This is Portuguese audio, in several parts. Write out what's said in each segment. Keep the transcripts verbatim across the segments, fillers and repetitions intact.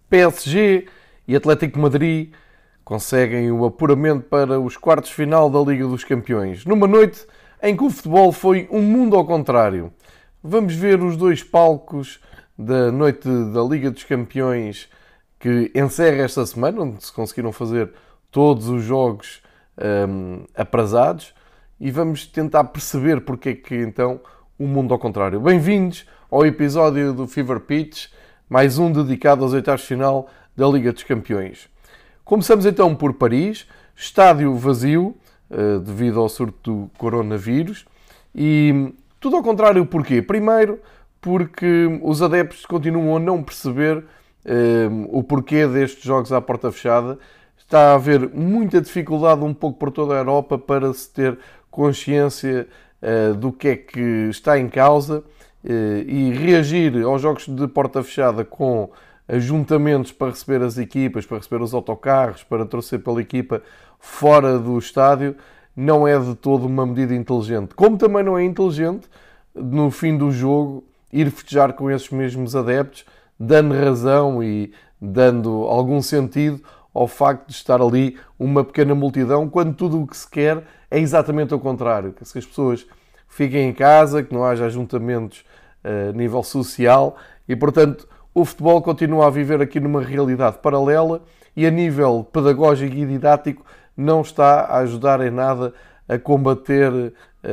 P S G e Atlético de Madrid conseguem o apuramento para os quartos de final da Liga dos Campeões, numa noite em que o futebol foi um mundo ao contrário. Vamos ver os dois palcos da noite da Liga dos Campeões que encerra esta semana, onde se conseguiram fazer todos os jogos hum, aprazados, e vamos tentar perceber porque é que então o mundo ao contrário. Bem-vindos ao episódio do Fever Pitch, mais um dedicado aos oitavos de final da Liga dos Campeões. Começamos então por Paris, estádio vazio, devido ao surto do coronavírus, e tudo ao contrário porquê? Primeiro, porque os adeptos continuam a não perceber um, o porquê destes jogos à porta fechada. Está a haver muita dificuldade um pouco por toda a Europa para se ter consciência uh, do que é que está em causa uh, e reagir aos jogos de porta fechada com ajuntamentos para receber as equipas, para receber os autocarros, para torcer pela equipa fora do estádio, não é de todo uma medida inteligente. Como também não é inteligente, no fim do jogo, ir festejar com esses mesmos adeptos, dando razão e dando algum sentido ao facto de estar ali uma pequena multidão, quando tudo o que se quer é exatamente o contrário. Que as pessoas fiquem em casa, que não haja ajuntamentos a nível social e, portanto, o futebol continua a viver aqui numa realidade paralela e, a nível pedagógico e didático, não está a ajudar em nada a combater um,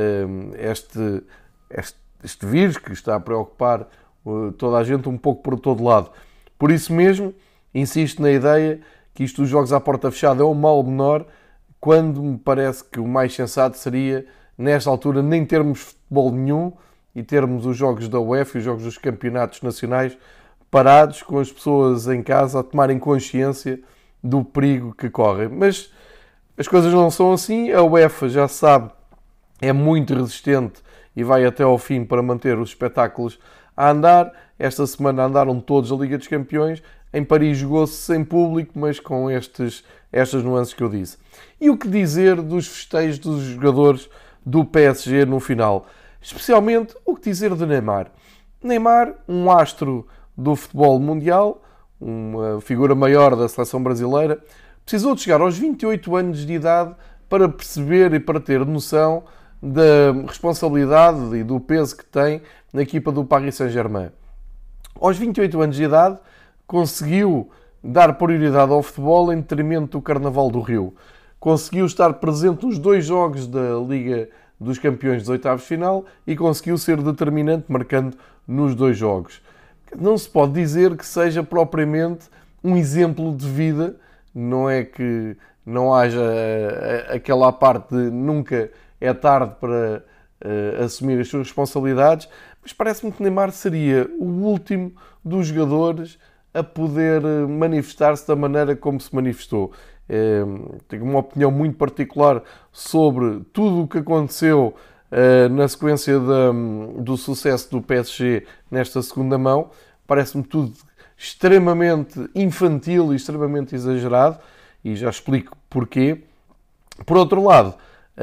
este, este, este vírus que está a preocupar uh, toda a gente um pouco por todo lado. Por isso mesmo, insisto na ideia que isto dos jogos à porta fechada é um mal menor, quando me parece que o mais sensato seria, nesta altura, nem termos futebol nenhum e termos os jogos da UEFA e os jogos dos campeonatos nacionais parados, com as pessoas em casa a tomarem consciência do perigo que correm. Mas as coisas não são assim, a UEFA já sabe, é muito resistente e vai até ao fim para manter os espetáculos a andar. Esta semana andaram todos a Liga dos Campeões, em Paris jogou-se sem público, mas com estes, estas nuances que eu disse. E o que dizer dos festejos dos jogadores do P S G no final? Especialmente, o que dizer de Neymar? Neymar, um astro do futebol mundial, uma figura maior da seleção brasileira, precisou de chegar aos vinte e oito anos de idade para perceber e para ter noção da responsabilidade e do peso que tem na equipa do Paris Saint-Germain. Aos vinte e oito anos de idade, conseguiu dar prioridade ao futebol em detrimento do Carnaval do Rio. Conseguiu estar presente nos dois jogos da Liga dos Campeões dos oitavos de final e conseguiu ser determinante, marcando nos dois jogos. Não se pode dizer que seja propriamente um exemplo de vida, não é que não haja aquela parte de nunca é tarde para uh, assumir as suas responsabilidades, mas parece-me que Neymar seria o último dos jogadores a poder manifestar-se da maneira como se manifestou. Uh, tenho uma opinião muito particular sobre tudo o que aconteceu uh, na sequência da, do sucesso do P S G nesta segunda mão. Parece-me tudo extremamente infantil e extremamente exagerado, e já explico porquê. Por outro lado,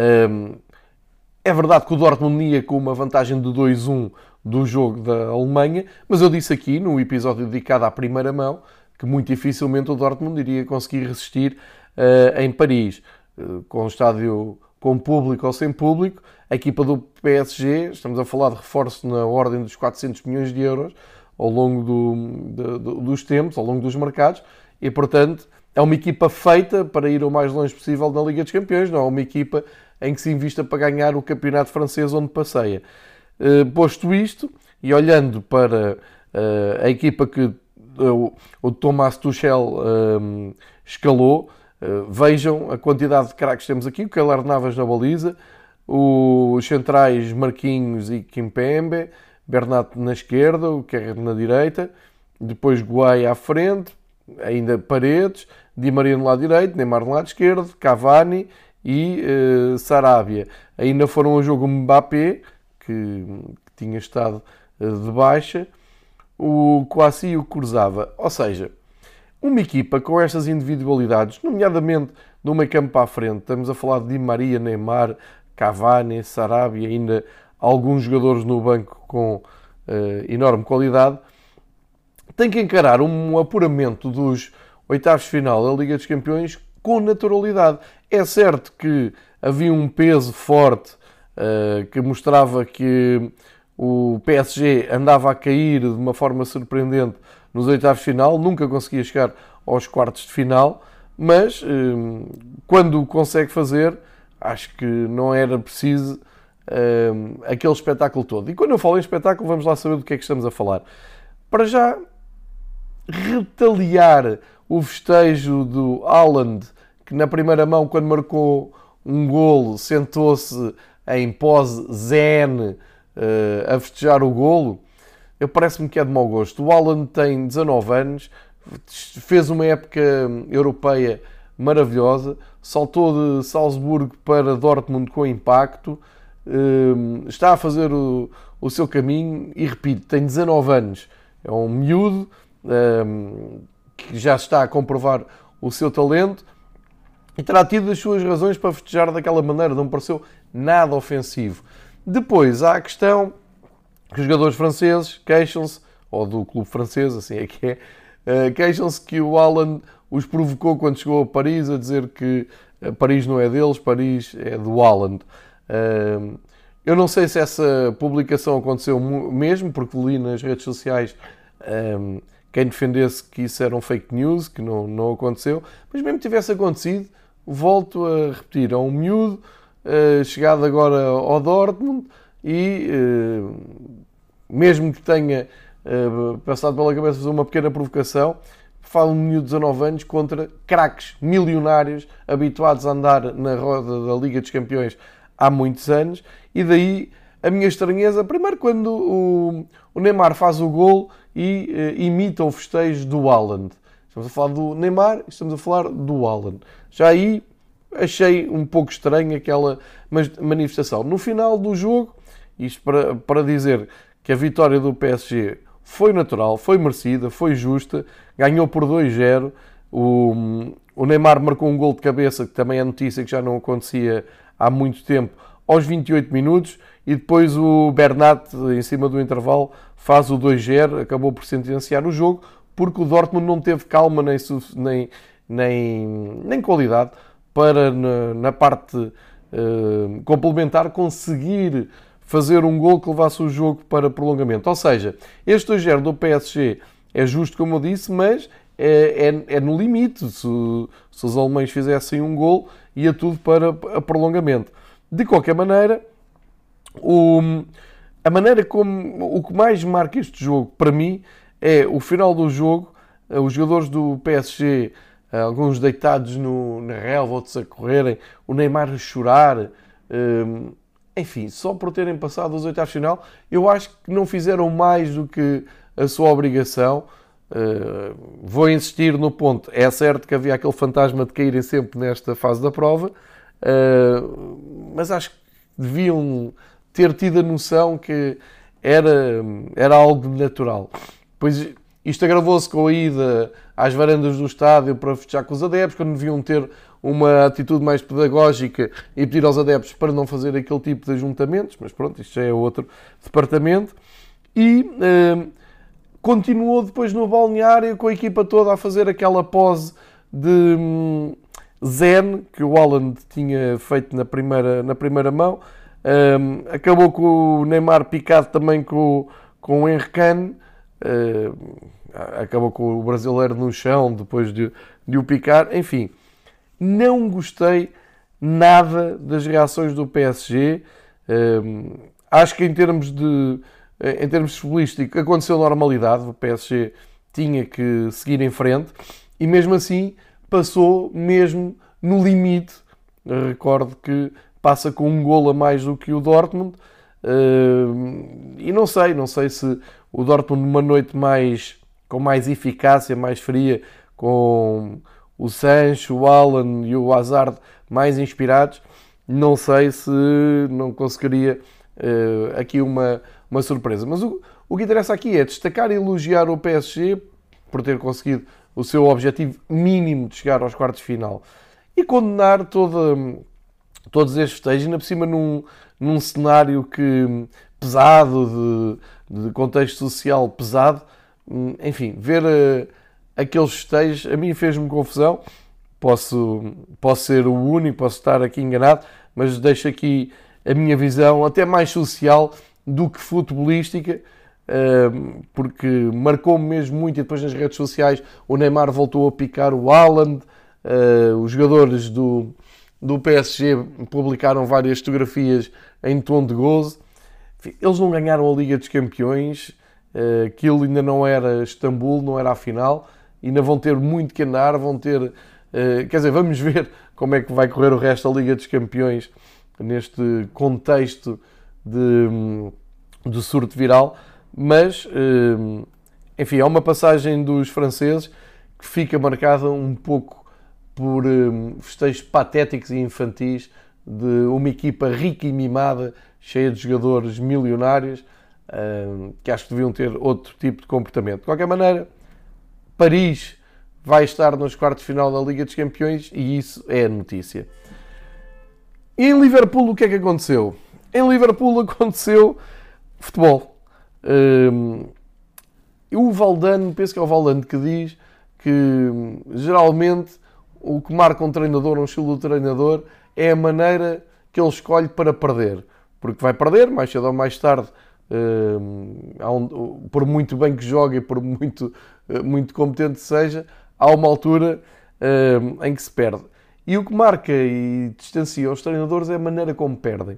é verdade que o Dortmund ia com uma vantagem de dois a um do jogo da Alemanha, mas eu disse aqui, no episódio dedicado à primeira mão, que muito dificilmente o Dortmund iria conseguir resistir em Paris, com o estádio com público ou sem público. A equipa do P S G, estamos a falar de reforço na ordem dos quatrocentos milhões de euros, ao longo do, de, dos tempos, ao longo dos mercados, e, portanto, é uma equipa feita para ir o mais longe possível na Liga dos Campeões, não é uma equipa em que se invista para ganhar o campeonato francês onde passeia. Uh, posto isto, e olhando para uh, a equipa que uh, o Thomas Tuchel uh, escalou, uh, vejam a quantidade de craques que temos aqui: o Keylor Navas na baliza, os centrais Marquinhos e Kimpembe, Bernat na esquerda, o Kerr na direita, depois Guai à frente, ainda Paredes, Di Maria no lado direito, Neymar no lado esquerdo, Cavani e uh, Sarabia. Ainda foram ao jogo Mbappé, que, que tinha estado uh, de baixa, o Kouassi e o Kurzawa. Ou seja, uma equipa com estas individualidades, nomeadamente no meio campo para a frente, estamos a falar de Di Maria, Neymar, Cavani, Sarabia, ainda alguns jogadores no banco com uh, enorme qualidade, tem que encarar um apuramento dos oitavos de final da Liga dos Campeões com naturalidade. É certo que havia um peso forte uh, que mostrava que o P S G andava a cair de uma forma surpreendente nos oitavos de final, nunca conseguia chegar aos quartos de final, mas uh, quando o consegue fazer, acho que não era preciso uh, aquele espetáculo todo. E quando eu falo em espetáculo, vamos lá saber do que é que estamos a falar. Para já, retaliar o festejo do Haaland, que na primeira mão, quando marcou um golo, sentou-se em pose zen uh, a festejar o golo, eu parece-me que é de mau gosto. O Haaland tem dezanove anos, fez uma época europeia maravilhosa, saltou de Salzburgo para Dortmund com impacto, uh, está a fazer o, o seu caminho e, repito, tem dezanove anos. É um miúdo uh, que já está a comprovar o seu talento e terá tido as suas razões para festejar daquela maneira, não me pareceu nada ofensivo. Depois há a questão que os jogadores franceses queixam-se, ou do clube francês, assim é que é, queixam-se que o Haaland os provocou quando chegou a Paris a dizer que Paris não é deles, Paris é do Haaland. Eu não sei se essa publicação aconteceu mesmo, porque li nas redes sociais quem defendesse que isso era um fake news, que não, não aconteceu, mas mesmo que tivesse acontecido, volto a repetir, é um miúdo uh, chegado agora ao Dortmund e uh, mesmo que tenha uh, passado pela cabeça fazer uma pequena provocação, fala um miúdo de dezanove anos contra craques milionários habituados a andar na roda da Liga dos Campeões há muitos anos, e daí a minha estranheza, primeiro quando o, o Neymar faz o golo e uh, imita o festejo do Haaland. Estamos a falar do Neymar, estamos a falar do Haaland. Já aí achei um pouco estranho aquela manifestação. No final do jogo, isto para, para dizer que a vitória do P S G foi natural, foi merecida, foi justa, ganhou por dois a zero. O, o Neymar marcou um gol de cabeça, que também é notícia que já não acontecia há muito tempo, aos vinte e oito minutos, e depois o Bernat, em cima do intervalo, faz o dois a zero, acabou por sentenciar o jogo, porque o Dortmund não teve calma nem, nem, nem, nem qualidade para, na, na parte uh, complementar, conseguir fazer um gol que levasse o jogo para prolongamento. Ou seja, este dois a zero do P S G é justo, como eu disse, mas é, é, é no limite. Se, se os alemães fizessem um gol, ia tudo para a prolongamento. De qualquer maneira, o, a maneira como o que mais marca este jogo, para mim, é o final do jogo, os jogadores do P S G, alguns deitados no, na relva, outros a correrem, o Neymar a chorar, hum, enfim, só por terem passado os oitavos de final, eu acho que não fizeram mais do que a sua obrigação. Uh, vou insistir no ponto, é certo que havia aquele fantasma de caírem sempre nesta fase da prova, uh, mas acho que deviam ter tido a noção que era, era algo natural. Pois isto agravou-se com a ida às varandas do estádio para festejar com os adeptos, quando deviam ter uma atitude mais pedagógica e pedir aos adeptos para não fazer aquele tipo de ajuntamentos, mas pronto, isto já é outro departamento. E eh, continuou depois no balneário com a equipa toda a fazer aquela pose de hum, zen que o Haaland tinha feito na primeira, na primeira mão. Um, acabou com o Neymar picado também com, com o Henry Kane. Uh, acabou com o brasileiro no chão depois de, de o picar. Enfim, não gostei nada das reações do P S G. Um, acho que em termos de em termos futbolísticos aconteceu normalidade. O P S G tinha que seguir em frente e mesmo assim passou mesmo no limite. Recordo que passa com um golo a mais do que o Dortmund. Uh, e não sei, não sei se o Dortmund numa noite mais, com mais eficácia, mais fria, com o Sancho, o Haaland e o Hazard mais inspirados, não sei se não conseguiria uh, aqui uma, uma surpresa. Mas o, o que interessa aqui é destacar e elogiar o P S G por ter conseguido o seu objetivo mínimo de chegar aos quartos de final e condenar toda, todos estes festejos, ainda por cima num, num cenário que, pesado, de, de contexto social pesado. enfim, ver uh, aqueles festejos, a mim fez-me confusão. Posso, posso ser o único, posso estar aqui enganado, mas deixo aqui a minha visão até mais social do que futebolística, porque marcou-me mesmo muito. E depois nas redes sociais o Neymar voltou a picar o Haaland, os jogadores do, do P S G publicaram várias fotografias em tom de gozo. Eles não ganharam a Liga dos Campeões, aquilo ainda não era Istambul, não era a final, ainda vão ter muito que andar, vão ter... Uh, quer dizer, vamos ver como é que vai correr o resto da Liga dos Campeões neste contexto de, de surto viral, mas, uh, enfim, é uma passagem dos franceses que fica marcada um pouco por uh, festejos patéticos e infantis de uma equipa rica e mimada, cheia de jogadores milionários, uh, que acho que deviam ter outro tipo de comportamento. De qualquer maneira, Paris vai estar nos quartos de final da Liga dos Campeões e isso é a notícia. E em Liverpool o que é que aconteceu? Em Liverpool aconteceu futebol. Um, o Valdano, penso que é o Valdano que diz que geralmente o que marca um treinador, um estilo do treinador, é a maneira que ele escolhe para perder. Porque vai perder, mais cedo ou mais tarde, um, por muito bem que jogue e por muito, muito competente seja, há uma altura uh, em que se perde. E o que marca e distancia os treinadores é a maneira como perdem.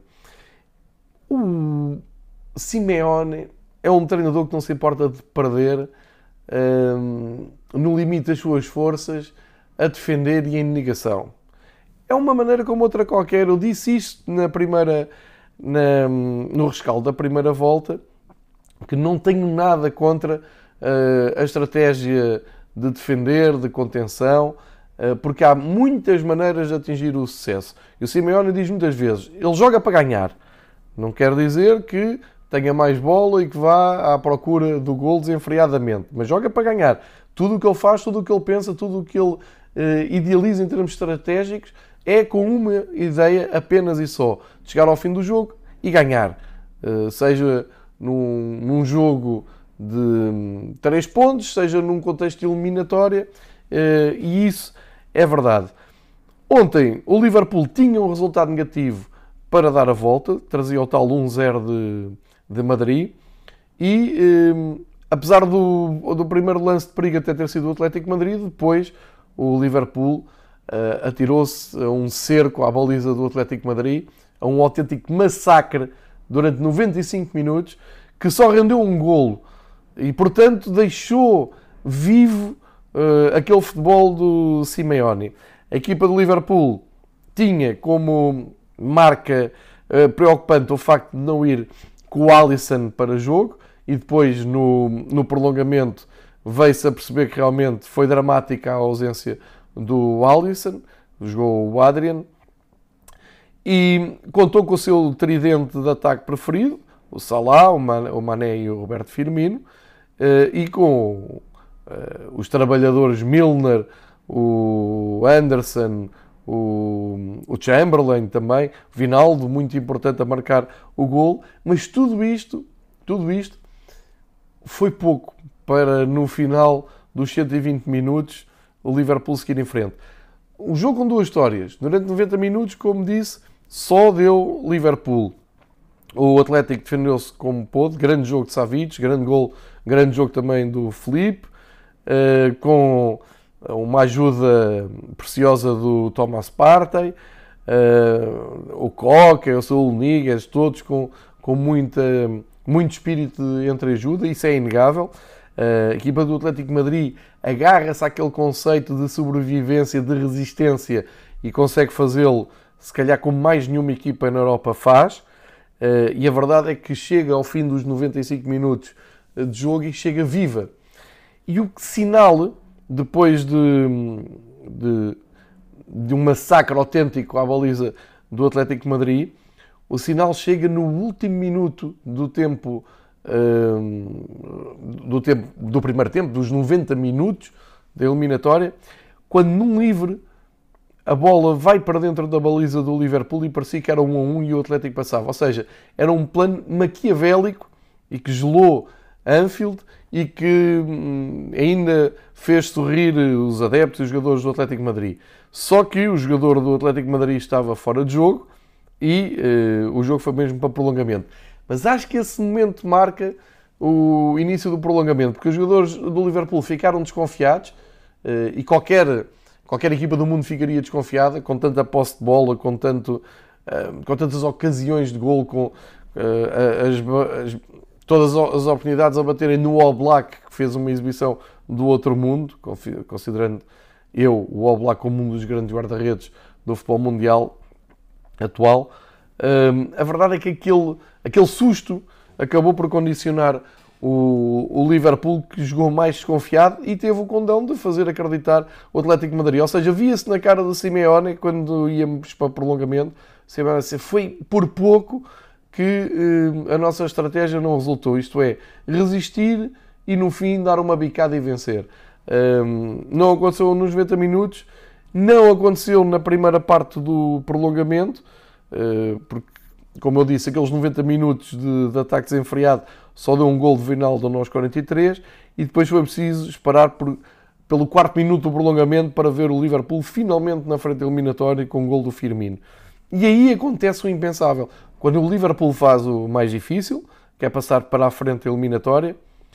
O Simeone é um treinador que não se importa de perder uh, no limite das suas forças, a defender e em negação. É uma maneira como outra qualquer. Eu disse isto na primeira, na, no rescaldo da primeira volta, que não tenho nada contra uh, a estratégia de defender, de contenção, porque há muitas maneiras de atingir o sucesso. E o Simeone diz muitas vezes, ele joga para ganhar. Não quer dizer que tenha mais bola e que vá à procura do golo desenfreadamente, mas joga para ganhar. Tudo o que ele faz, tudo o que ele pensa, tudo o que ele eh, idealiza em termos estratégicos é com uma ideia apenas e só, de chegar ao fim do jogo e ganhar. Eh, seja num, num jogo de três pontos, seja num contexto eliminatório, e isso é verdade. Ontem o Liverpool tinha um resultado negativo para dar a volta, trazia o tal um zero de, de Madrid, e apesar do, do primeiro lance de perigo até ter sido o Atlético de Madrid, depois o Liverpool atirou-se a um cerco à baliza do Atlético de Madrid, a um autêntico massacre durante noventa e cinco minutos, que só rendeu um golo. E, portanto, deixou vivo uh, aquele futebol do Simeone. A equipa do Liverpool tinha como marca uh, preocupante o facto de não ir com o Alisson para jogo e depois, no, no prolongamento, veio-se a perceber que realmente foi dramática a ausência do Alisson, jogou o Adrian, e contou com o seu tridente de ataque preferido, o Salah, o Mané e o Roberto Firmino, e com os trabalhadores Milner, o Anderson, o Chamberlain também, o Vinaldo, muito importante a marcar o golo, mas tudo isto, tudo isto foi pouco para no final dos cento e vinte minutos o Liverpool seguir em frente. Um jogo com duas histórias. Durante noventa minutos, como disse, só deu Liverpool. O Atlético defendeu-se como pôde, grande jogo de Savic, grande gol, grande jogo também do Felipe, com uma ajuda preciosa do Thomas Partey, o Coque, o Saúl Níguez, todos com, com muita, muito espírito de entreajuda, isso é inegável. A equipa do Atlético de Madrid agarra-se àquele conceito de sobrevivência, de resistência e consegue fazê-lo, se calhar, como mais nenhuma equipa na Europa faz. E a verdade é que chega ao fim dos noventa e cinco minutos de jogo e chega viva. E o sinal, depois de, de, de um massacre autêntico à baliza do Atlético de Madrid, o sinal chega no último minuto do tempo, do, tempo, do primeiro tempo, dos noventa minutos da eliminatória, quando num livre a bola vai para dentro da baliza do Liverpool e parecia que era um a um e o Atlético passava. Ou seja, era um plano maquiavélico e que gelou Anfield e que hum, ainda fez sorrir os adeptos e os jogadores do Atlético de Madrid. Só que o jogador do Atlético de Madrid estava fora de jogo e uh, o jogo foi mesmo para prolongamento. Mas acho que esse momento marca o início do prolongamento, porque os jogadores do Liverpool ficaram desconfiados uh, e qualquer, qualquer equipa do mundo ficaria desconfiada com tanta posse de bola, com, tanto, uh, com tantas ocasiões de golo, com uh, as, as, todas as oportunidades a baterem no All Black, que fez uma exibição do outro mundo, considerando eu o All Black como um dos grandes guarda-redes do futebol mundial atual. Um, a verdade é que aquele, aquele susto acabou por condicionar o, o Liverpool, que jogou mais desconfiado e teve o condão de fazer acreditar o Atlético de Madrid. Ou seja, via-se na cara do Simeone, quando íamos para prolongamento, foi por pouco que um, a nossa estratégia não resultou. Isto é, resistir e no fim dar uma bicada e vencer. Um, não aconteceu nos noventa minutos, não aconteceu na primeira parte do prolongamento, uh, porque, como eu disse, aqueles noventa minutos de, de ataque desenfreado só deu um gol de Wijnaldum aos quarenta e três e depois foi preciso esperar por, pelo quarto minuto do prolongamento para ver o Liverpool finalmente na frente eliminatória com o gol do Firmino. E aí acontece o impensável. Quando o Liverpool faz o mais difícil, que é passar para a frente eliminatória,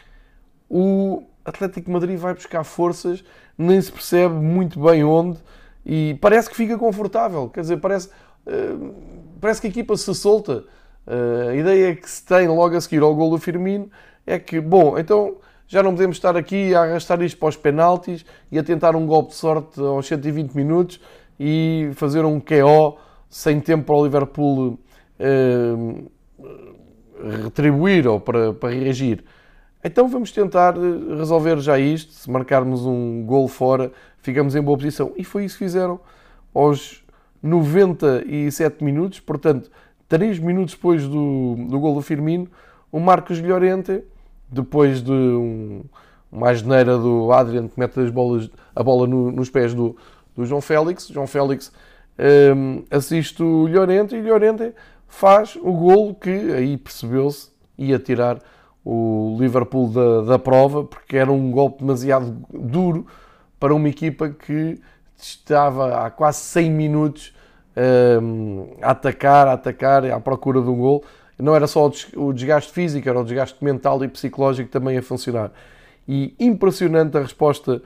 o Atlético de Madrid vai buscar forças, nem se percebe muito bem onde, e parece que fica confortável. Quer dizer, parece, uh, parece que a equipa se solta. Uh, a ideia que se tem logo a seguir ao gol do Firmino é que, bom, então já não podemos estar aqui a arrastar isto para os penaltis e a tentar um golpe de sorte aos cento e vinte minutos e fazer um Q O sem tempo para o Liverpool uh, retribuir ou para, para reagir. Então vamos tentar resolver já isto. Se marcarmos um gol fora, ficamos em boa posição. E foi isso que fizeram aos noventa e sete minutos. Portanto, três minutos depois do, do gol do Firmino, o Marcos Llorente, depois de um, uma asneira do Adrian, que mete as bolas, a bola no, nos pés do, do João Félix. João Félix um, assiste o Llorente e Llorente faz o golo que aí percebeu-se ia tirar o Liverpool da, da prova, porque era um golpe demasiado duro para uma equipa que estava há quase cem minutos um, a atacar, a atacar, à procura de um gol. Não era só o desgaste físico, era o desgaste mental e psicológico também a funcionar. E impressionante a resposta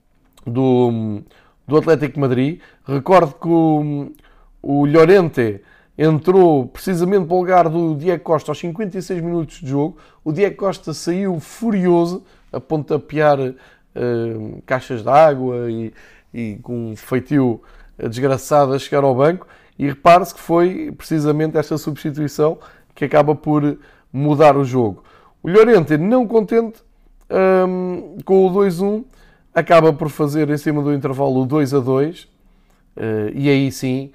do, do Atlético de Madrid. Recordo que o, o Llorente entrou precisamente para o lugar do Diego Costa aos cinquenta e seis minutos de jogo. O Diego Costa saiu furioso, a pontapear uh, caixas de água e, e com um feitio desgraçado a chegar ao banco. E repare-se que foi precisamente esta substituição que acaba por mudar o jogo. O Llorente, não contente um, com o dois a um, acaba por fazer em cima do intervalo o dois a dois. Uh, e aí sim...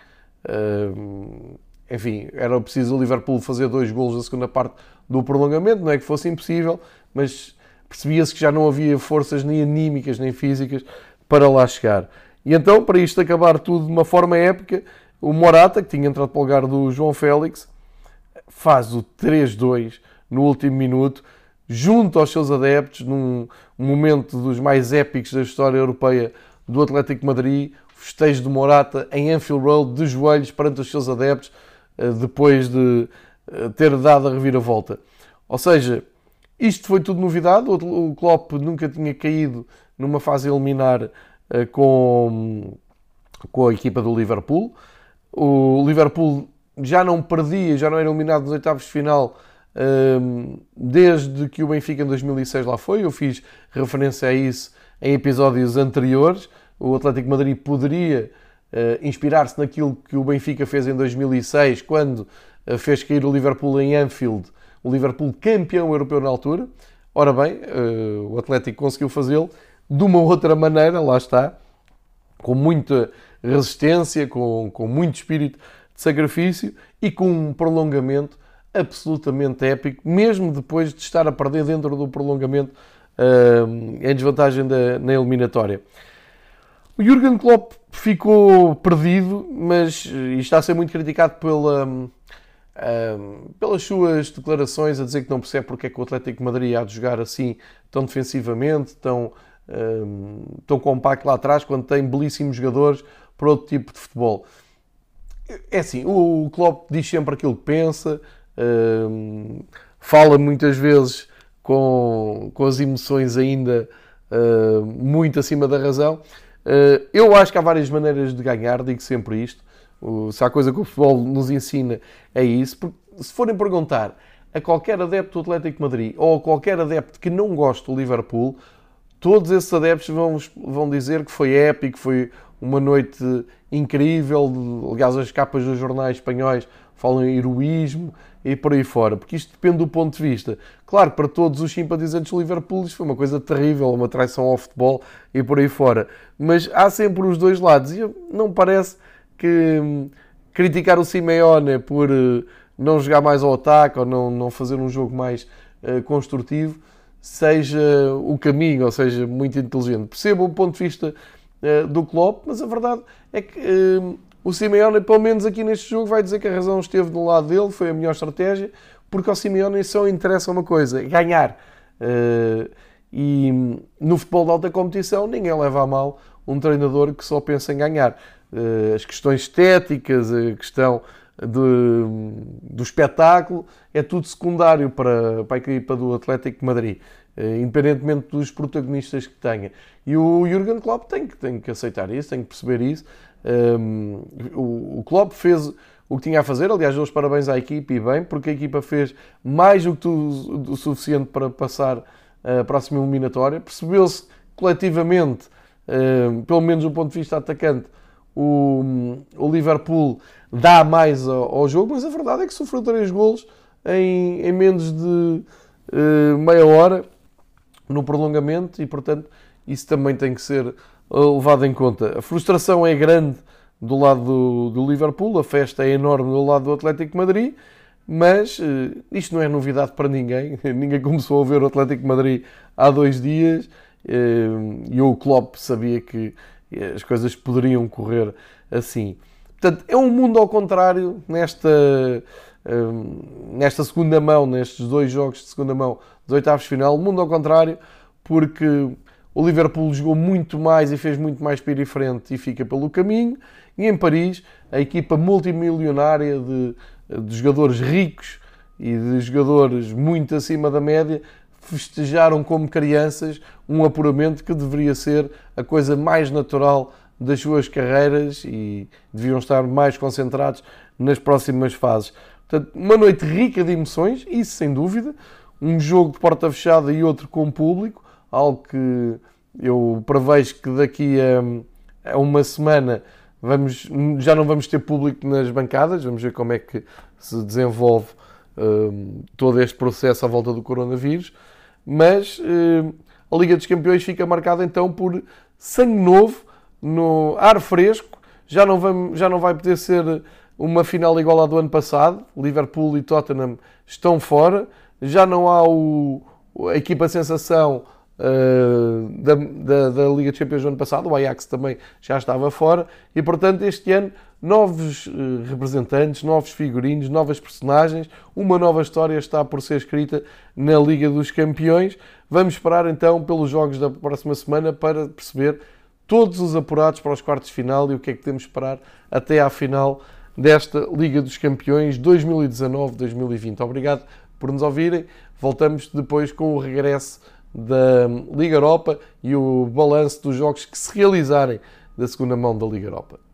Uh, Enfim, era preciso o Liverpool fazer dois golos na segunda parte do prolongamento, não é que fosse impossível, mas percebia-se que já não havia forças nem anímicas nem físicas para lá chegar. E então, para isto acabar tudo de uma forma épica, o Morata, que tinha entrado para o lugar do João Félix, faz o três a dois no último minuto, junto aos seus adeptos, num momento dos mais épicos da história europeia do Atlético de Madrid, festejo de Morata em Anfield Road, de joelhos perante os seus adeptos, depois de ter dado a reviravolta. Ou seja, isto foi tudo novidade. O Klopp nunca tinha caído numa fase a eliminar com, com a equipa do Liverpool. O Liverpool já não perdia, já não era eliminado nos oitavos de final desde que o Benfica em dois mil e seis lá foi. Eu fiz referência a isso em episódios anteriores. O Atlético de Madrid poderia Uh, inspirar-se naquilo que o Benfica fez em dois mil e seis, quando uh, fez cair o Liverpool em Anfield, o Liverpool campeão europeu na altura. Ora bem, uh, o Atlético conseguiu fazê-lo de uma outra maneira, lá está, com muita resistência, com, com muito espírito de sacrifício e com um prolongamento absolutamente épico, mesmo depois de estar a perder dentro do prolongamento uh, em desvantagem da, na eliminatória. O Jürgen Klopp ficou perdido, mas e está a ser muito criticado pela, um, pelas suas declarações a dizer que não percebe porque é que o Atlético de Madrid há de jogar assim tão defensivamente, tão, um, tão compacto lá atrás, quando tem belíssimos jogadores para outro tipo de futebol. É assim, o Klopp diz sempre aquilo que pensa, um, fala muitas vezes com, com as emoções ainda uh, muito acima da razão. Uh, eu acho que há várias maneiras de ganhar, digo sempre isto. Uh, se há coisa que o futebol nos ensina é isso. Porque se forem perguntar a qualquer adepto do Atlético de Madrid ou a qualquer adepto que não goste do Liverpool, todos esses adeptos vão, vão dizer que foi épico, foi uma noite incrível. Aliás, as capas dos jornais espanhóis falam em heroísmo e por aí fora, porque isto depende do ponto de vista. Claro, para todos os simpatizantes do Liverpool isto foi uma coisa terrível, uma traição ao futebol e por aí fora. Mas há sempre os dois lados e não parece que hum, criticar o Simeone por uh, não jogar mais ao ataque ou não, não fazer um jogo mais uh, construtivo seja o caminho, ou seja, muito inteligente. Percebo o ponto de vista uh, do Klopp, mas a verdade é que uh, o Simeone, pelo menos aqui neste jogo, vai dizer que a razão esteve do lado dele, foi a melhor estratégia, porque ao Simeone só interessa uma coisa, ganhar. Uh, e no futebol de alta competição ninguém leva a mal um treinador que só pensa em ganhar. Uh, as questões estéticas, a questão de, do espetáculo, é tudo secundário para, para a equipa do Atlético de Madrid, uh, independentemente dos protagonistas que tenha. E o Jürgen Klopp tem que, tem que aceitar isso, tem que perceber isso. Um, o, o Klopp fez o que tinha a fazer, aliás, dou os parabéns à equipa e bem, porque a equipa fez mais do que tudo, o suficiente para passar a próxima eliminatória. Percebeu-se coletivamente, um, pelo menos do ponto de vista atacante, o, o Liverpool dá mais ao, ao jogo, mas a verdade é que sofreu três golos em, em menos de uh, meia hora no prolongamento e, portanto, isso também tem que ser levado em conta. A frustração é grande do lado do, do Liverpool, a festa é enorme do lado do Atlético de Madrid, mas uh, isto não é novidade para ninguém. Ninguém começou a ver o Atlético de Madrid há dois dias uh, e o Klopp sabia que as coisas poderiam correr assim. Portanto, é um mundo ao contrário nesta, uh, nesta segunda mão, nestes dois jogos de segunda mão dos oitavos de final, um mundo ao contrário, porque o Liverpool jogou muito mais e fez muito mais para ir em frente e fica pelo caminho. E em Paris, a equipa multimilionária de, de jogadores ricos e de jogadores muito acima da média festejaram como crianças um apuramento que deveria ser a coisa mais natural das suas carreiras e deviam estar mais concentrados nas próximas fases. Portanto, uma noite rica de emoções, isso sem dúvida. Um jogo de porta fechada e outro com público, algo que eu prevejo que daqui a, a uma semana vamos, já não vamos ter público nas bancadas. Vamos ver como é que se desenvolve um, todo este processo à volta do coronavírus. Mas um, a Liga dos Campeões fica marcada então por sangue novo, no ar fresco. Já não, vamos, já não vai poder ser uma final igual à do ano passado. Liverpool e Tottenham estão fora. Já não há o, a equipa sensação Uh, da, da, da Liga dos Campeões do ano passado. O Ajax também já estava fora e, portanto, este ano novos uh, representantes, novos figurinos, novas personagens, uma nova história está por ser escrita na Liga dos Campeões. Vamos esperar então pelos jogos da próxima semana para perceber todos os apurados para os quartos de final e o que é que temos de esperar até à final desta Liga dos Campeões dois mil e dezanove dois mil e vinte. Obrigado por nos ouvirem. Voltamos depois com o regresso da Liga Europa e o balanço dos jogos que se realizarem da segunda mão da Liga Europa.